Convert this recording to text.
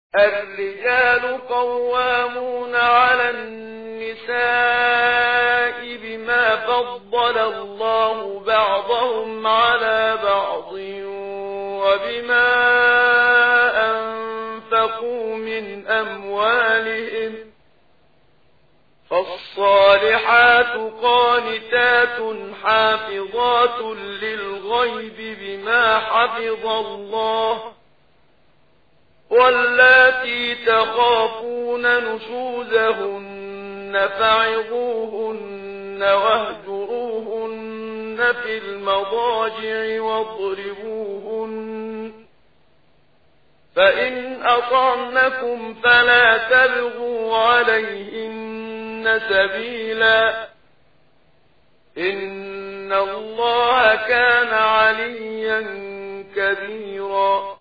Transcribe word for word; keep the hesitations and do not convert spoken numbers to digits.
الرجال قوامون على النساء بما فضل الله بعضهم على بعض وبما أنفقوا من أموالهم فالصالحات قانتات حافظات للغيب بما حفظ الله واللاتي تخافون نشوزهن فعظوهن واهجروهن في المضاجع واضربوهن فإن أطعنكم فلا تبغوا عليهن سبيلا إن الله كان عليا كبيرا.